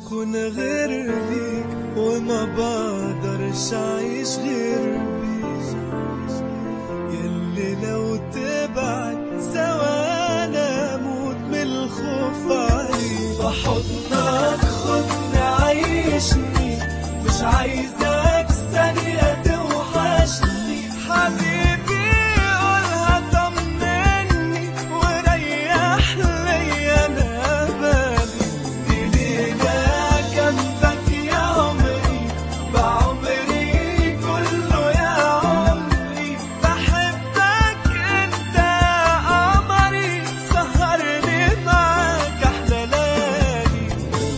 أكون غير ليك وما بقدرش أعيش غير بيك، يلي لو تبعد ثواني أموت من الخوف عليك. بحضنك خدني عيشني، مش عايزك ثانية توحشني حبيبي، قولها طمني وريح لي أنا بالي. دي ليلة جنبك يا عمري، بعمري كله يا عمري، بحبك انت قمري، سهرني معاك أحلى ليالي.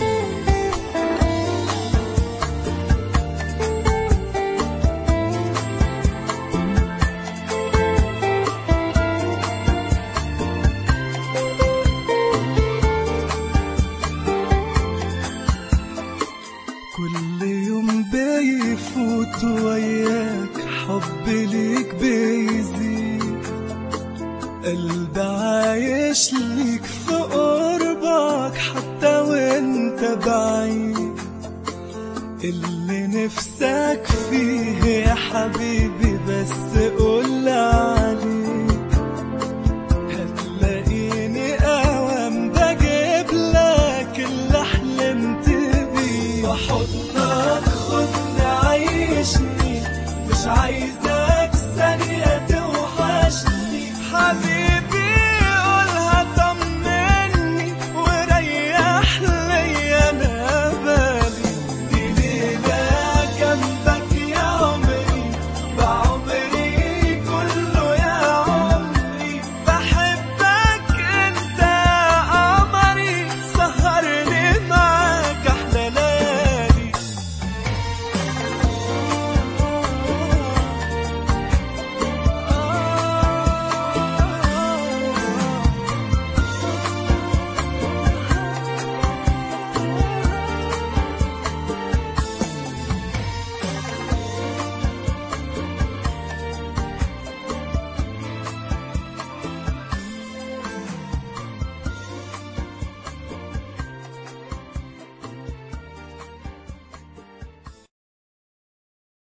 كل يوم بيفوت وياك حبي ليك بيزيد، قلبي عايش ليك في قربك حتى وانت بعيد. اللي نفسك فيه يا حبيبي بس قول عليه،